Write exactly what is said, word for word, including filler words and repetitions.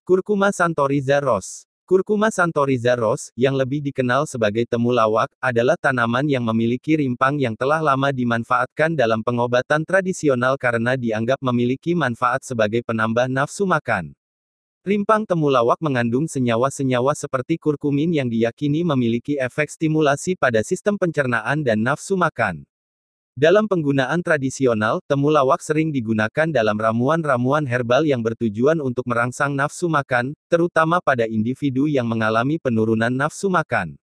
Curcuma santoriza Ross. Curcuma santoriza Ross, yang lebih dikenal sebagai temulawak, adalah tanaman yang memiliki rimpang yang telah lama dimanfaatkan dalam pengobatan tradisional karena dianggap memiliki manfaat sebagai penambah nafsu makan. Rimpang temulawak mengandung senyawa-senyawa seperti kurkumin yang diyakini memiliki efek stimulasi pada sistem pencernaan dan nafsu makan. Dalam penggunaan tradisional, temulawak sering digunakan dalam ramuan-ramuan herbal yang bertujuan untuk merangsang nafsu makan, terutama pada individu yang mengalami penurunan nafsu makan.